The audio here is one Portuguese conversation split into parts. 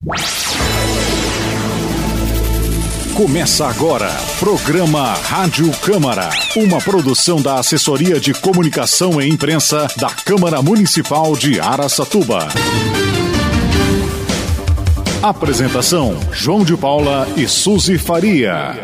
Começa agora, programa Rádio Câmara, uma produção da Assessoria de Comunicação e Imprensa da Câmara Municipal de Araçatuba. Apresentação, João de Paula e Suzy Faria.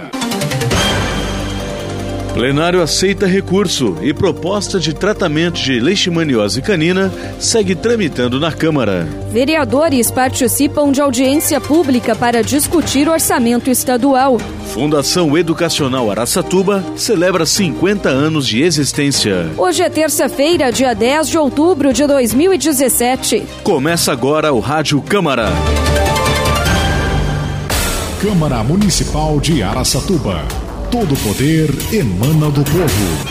Plenário aceita recurso e proposta de tratamento de leishmaniose canina segue tramitando na Câmara. Vereadores participam de audiência pública para discutir orçamento estadual. Fundação Educacional Araçatuba celebra 50 anos de existência. Hoje é terça-feira, dia 10 de outubro de 2017. Começa agora o Rádio Câmara. Câmara Municipal de Araçatuba. Todo poder emana do povo.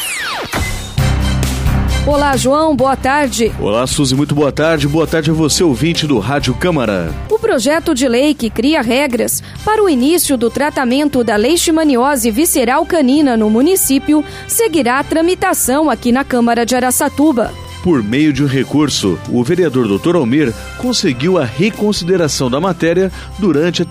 Olá, João, boa tarde. Olá, Suzy, muito boa tarde. Boa tarde a você, ouvinte do Rádio Câmara. O projeto de lei que cria regras para o início do tratamento da leishmaniose visceral canina no município seguirá a tramitação aqui na Câmara de Araçatuba. Por meio de um recurso, o vereador Dr. Almir conseguiu a reconsideração da matéria durante a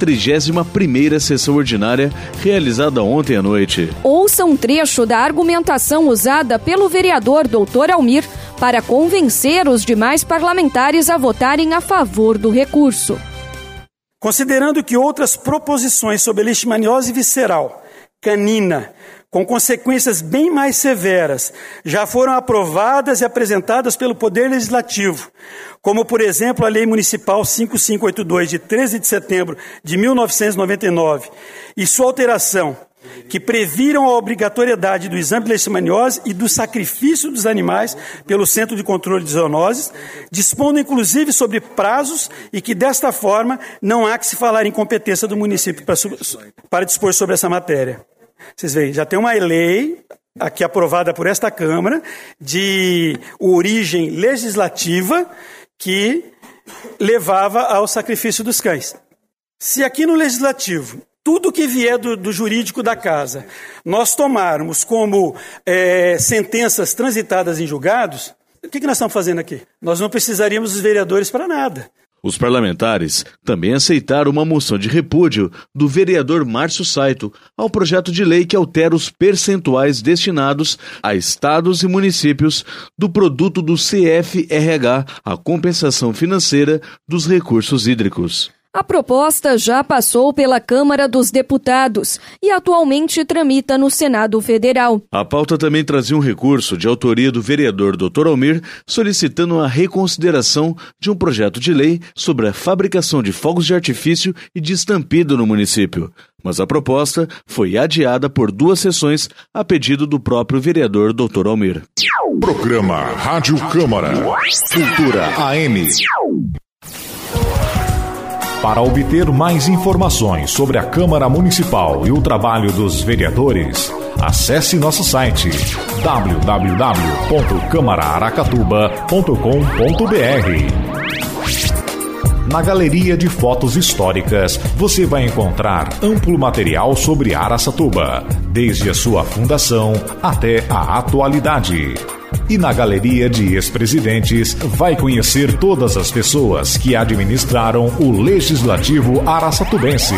31ª sessão ordinária realizada ontem à noite. Ouça um trecho da argumentação usada pelo vereador Dr. Almir para convencer os demais parlamentares a votarem a favor do recurso. Considerando que outras proposições sobre leishmaniose visceral canina com consequências bem mais severas, já foram aprovadas e apresentadas pelo Poder Legislativo, como, por exemplo, a Lei Municipal 5582, de 13 de setembro de 1999, e sua alteração, que previram a obrigatoriedade do exame de leishmaniose e do sacrifício dos animais pelo Centro de Controle de Zoonoses, dispondo inclusive sobre prazos e que, desta forma, não há que se falar em competência do município para dispor sobre essa matéria. Vocês veem, já tem uma lei aqui aprovada por esta Câmara de origem legislativa que levava ao sacrifício dos cães. Se aqui no Legislativo, tudo que vier do jurídico da casa, nós tomarmos como sentenças transitadas em julgados, o que nós estamos fazendo aqui? Nós não precisaríamos dos vereadores para nada. Os parlamentares também aceitaram uma moção de repúdio do vereador Márcio Saito ao projeto de lei que altera os percentuais destinados a estados e municípios do produto do CFRH, a compensação financeira dos recursos hídricos. A proposta já passou pela Câmara dos Deputados e atualmente tramita no Senado Federal. A pauta também trazia um recurso de autoria do vereador Dr. Almir, solicitando a reconsideração de um projeto de lei sobre a fabricação de fogos de artifício e de estampido no município. Mas a proposta foi adiada por 2 sessões a pedido do próprio vereador Dr. Almir. Programa Rádio Câmara. Cultura AM. Para obter mais informações sobre a Câmara Municipal e o trabalho dos vereadores, acesse nosso site www.camaraaracatuba.com.br. Na galeria de fotos históricas, você vai encontrar amplo material sobre Araçatuba, desde a sua fundação até a atualidade. E na galeria de ex-presidentes, vai conhecer todas as pessoas que administraram o Legislativo araçatubense.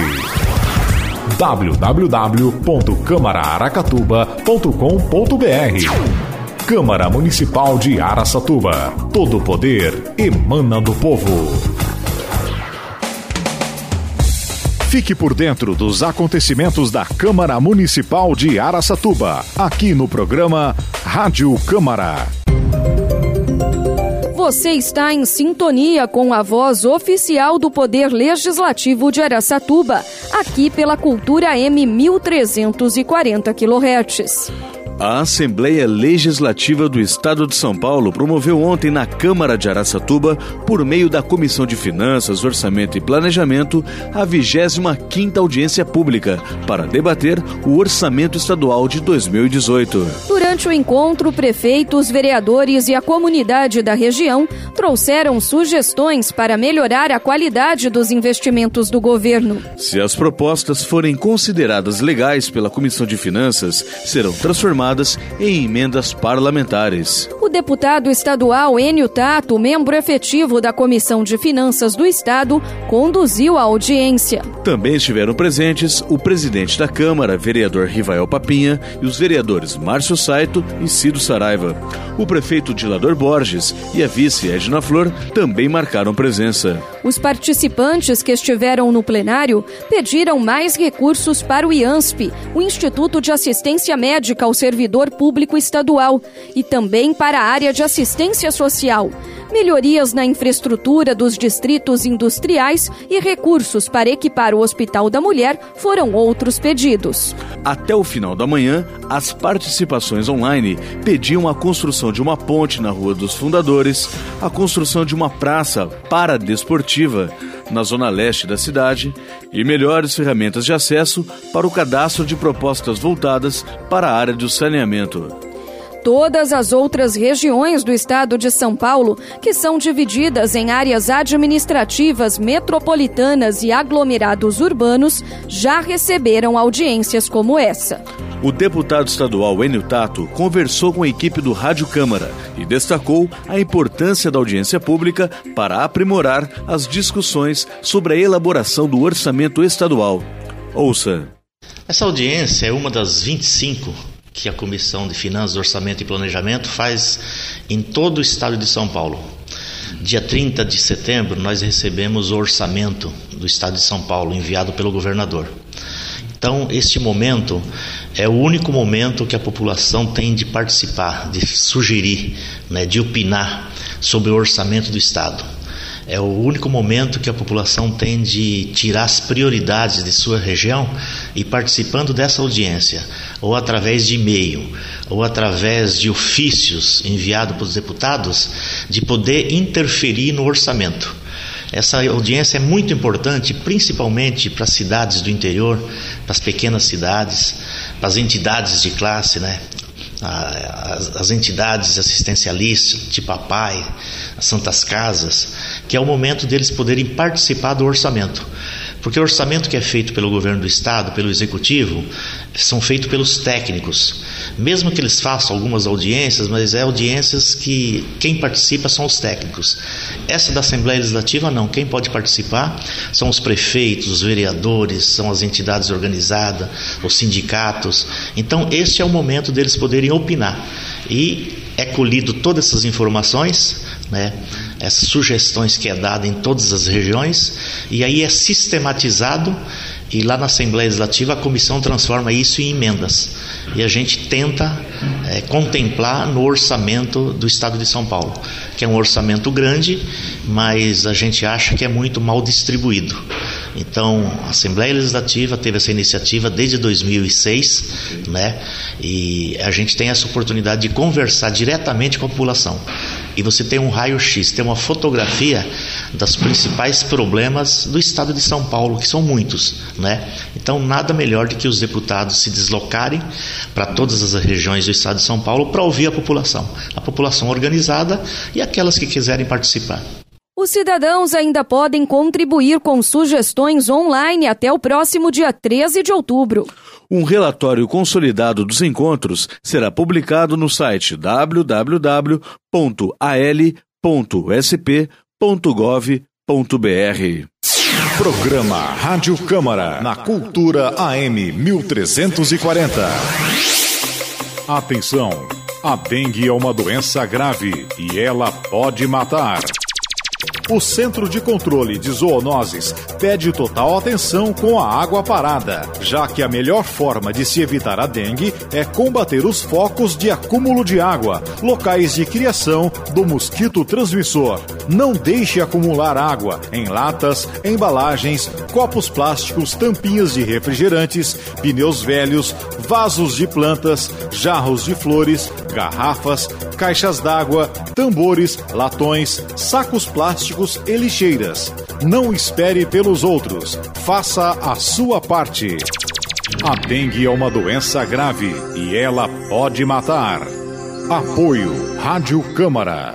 www.camaraaracatuba.com.br. Câmara Municipal de Araçatuba. Todo o poder emana do povo. Fique por dentro dos acontecimentos da Câmara Municipal de Araçatuba, aqui no programa Rádio Câmara. Você está em sintonia com a voz oficial do Poder Legislativo de Araçatuba, aqui pela Cultura M 1340 kHz. A Assembleia Legislativa do Estado de São Paulo promoveu ontem na Câmara de Araçatuba, por meio da Comissão de Finanças, Orçamento e Planejamento, a 25ª audiência pública para debater o Orçamento Estadual de 2018. Durante Durante o encontro, prefeitos, vereadores e a comunidade da região trouxeram sugestões para melhorar a qualidade dos investimentos do governo. Se as propostas forem consideradas legais pela Comissão de Finanças, serão transformadas em emendas parlamentares. O deputado estadual Enio Tato, membro efetivo da Comissão de Finanças do Estado, conduziu a audiência. Também estiveram presentes o presidente da Câmara, vereador Rivael Papinha, e os vereadores Márcio Saito e Cido Saraiva. O prefeito Dilador Borges e a vice Edna Flor também marcaram presença. Os participantes que estiveram no plenário pediram mais recursos para o IANSP, o Instituto de Assistência Médica ao Servidor Público Estadual, e também para a área de assistência social. Melhorias na infraestrutura dos distritos industriais e recursos para equipar o Hospital da Mulher foram outros pedidos. Até o final da manhã, as participações online pediam a construção de uma ponte na Rua dos Fundadores, a construção de uma praça paradesportiva na zona leste da cidade e melhores ferramentas de acesso para o cadastro de propostas voltadas para a área do saneamento. Todas as outras regiões do estado de São Paulo, que são divididas em áreas administrativas, metropolitanas e aglomerados urbanos, já receberam audiências como essa. O deputado estadual Enio Tato conversou com a equipe do Rádio Câmara e destacou a importância da audiência pública para aprimorar as discussões sobre a elaboração do orçamento estadual. Ouça. Essa audiência é uma das 25 que a Comissão de Finanças, Orçamento e Planejamento faz em todo o estado de São Paulo. Dia 30 de setembro, nós recebemos o orçamento do estado de São Paulo, enviado pelo governador. Então, este momento é o único momento que a população tem de participar, de sugerir, de opinar sobre o orçamento do estado. É o único momento que a população tem de tirar as prioridades de sua região e, participando dessa audiência, ou através de e-mail, ou através de ofícios enviados para os deputados, de poder interferir no orçamento. Essa audiência é muito importante, principalmente para as cidades do interior, para as pequenas cidades, para as entidades de classe, as entidades assistencialistas, tipo a PAI, as Santas Casas, que é o momento deles poderem participar do orçamento. Porque o orçamento que é feito pelo governo do estado, pelo executivo, são feitos pelos técnicos. Mesmo que eles façam algumas audiências, mas é audiências que quem participa são os técnicos. Essa da Assembleia Legislativa não, quem pode participar são os prefeitos, os vereadores, são as entidades organizadas, os sindicatos. Então este é o momento deles poderem opinar. E é colhido todas essas informações, essas sugestões que é dada em todas as regiões, e aí é sistematizado, e lá na Assembleia Legislativa a comissão transforma isso em emendas. E a gente tenta contemplar no orçamento do estado de São Paulo, que é um orçamento grande, mas a gente acha que é muito mal distribuído. Então, a Assembleia Legislativa teve essa iniciativa desde 2006, e a gente tem essa oportunidade de conversar diretamente com a população. E você tem um raio-x, tem uma fotografia dos principais problemas do estado de São Paulo, que são muitos, Então, nada melhor do que os deputados se deslocarem para todas as regiões do estado de São Paulo para ouvir a população organizada e aquelas que quiserem participar. Os cidadãos ainda podem contribuir com sugestões online até o próximo dia 13 de outubro. Um relatório consolidado dos encontros será publicado no site www.al.sp.gov.br. Programa Rádio Câmara, na Cultura AM 1340. Atenção! A dengue é uma doença grave e ela pode matar. O Centro de Controle de Zoonoses pede total atenção com a água parada, já que a melhor forma de se evitar a dengue é combater os focos de acúmulo de água, locais de criação do mosquito transmissor. Não deixe acumular água em latas, embalagens, copos plásticos, tampinhas de refrigerantes, pneus velhos, vasos de plantas, jarros de flores, garrafas, caixas d'água, tambores, latões, sacos plásticos e lixeiras. Não espere pelos outros. Faça a sua parte. A dengue é uma doença grave e ela pode matar. Apoio Rádio Câmara.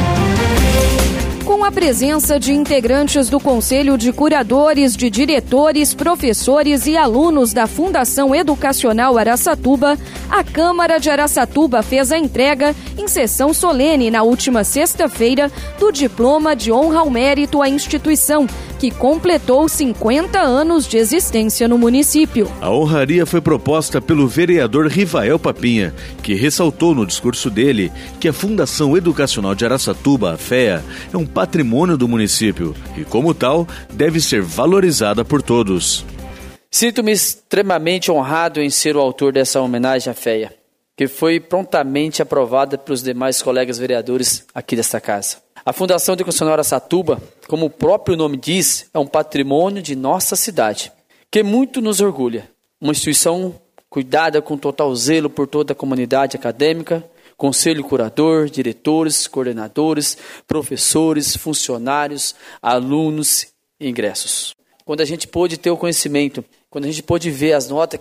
Com a presença de integrantes do Conselho de Curadores, de diretores, professores e alunos da Fundação Educacional Araçatuba, a Câmara de Araçatuba fez a entrega, em sessão solene na última sexta-feira, do Diploma de Honra ao Mérito à instituição, que completou 50 anos de existência no município. A honraria foi proposta pelo vereador Rivael Papinha, que ressaltou no discurso dele que a Fundação Educacional de Araçatuba, a FEA, é um patrimônio do município e, como tal, deve ser valorizada por todos. Sinto-me extremamente honrado em ser o autor dessa homenagem à FEA, que foi prontamente aprovada pelos demais colegas vereadores aqui desta casa. A Fundação Educacional Araçatuba, como o próprio nome diz, é um patrimônio de nossa cidade, que muito nos orgulha. Uma instituição cuidada com total zelo por toda a comunidade acadêmica, conselho curador, diretores, coordenadores, professores, funcionários, alunos e ingressos. Quando a gente pôde ter o conhecimento, quando a gente pôde ver as notas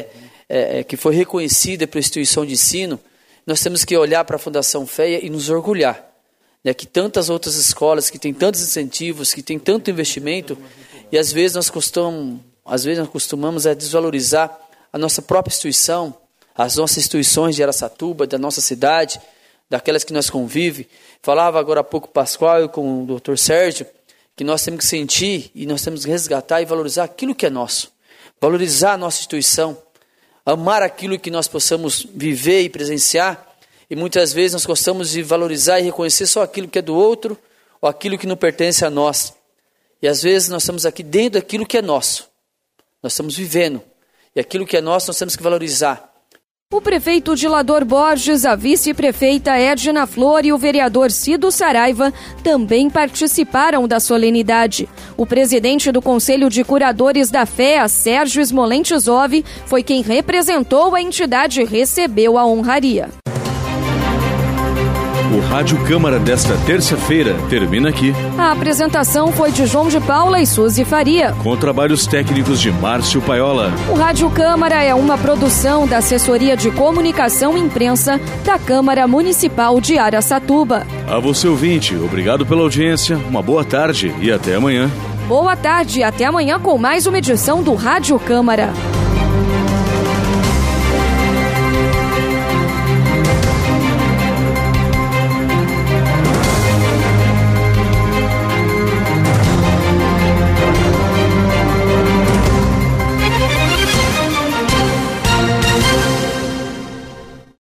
que foi reconhecida pela instituição de ensino, nós temos que olhar para a Fundação FEA e nos orgulhar, né, que tantas outras escolas, que têm tantos incentivos, que têm tanto investimento, e às vezes nós costumamos desvalorizar a nossa própria instituição, as nossas instituições de Araçatuba, da nossa cidade, daquelas que nós convivemos. Falava agora há pouco Pascoal e com o Dr. Sérgio, que nós temos que sentir e nós temos que resgatar e valorizar aquilo que é nosso. Valorizar a nossa instituição, amar aquilo que nós possamos viver e presenciar, e muitas vezes nós gostamos de valorizar e reconhecer só aquilo que é do outro, ou aquilo que não pertence a nós. E às vezes nós estamos aqui dentro daquilo que é nosso. Nós estamos vivendo, e aquilo que é nosso nós temos que valorizar. O prefeito Dilador Borges, a vice-prefeita Edna Flor e o vereador Cido Saraiva também participaram da solenidade. O presidente do Conselho de Curadores da FEA, Sérgio Smolentzov, foi quem representou a entidade e recebeu a honraria. O Rádio Câmara desta terça-feira termina aqui. A apresentação foi de João de Paula e Suzy Faria, com trabalhos técnicos de Márcio Paiola. O Rádio Câmara é uma produção da Assessoria de Comunicação e Imprensa da Câmara Municipal de Araçatuba. A você, ouvinte, obrigado pela audiência, uma boa tarde e até amanhã. Boa tarde e até amanhã com mais uma edição do Rádio Câmara.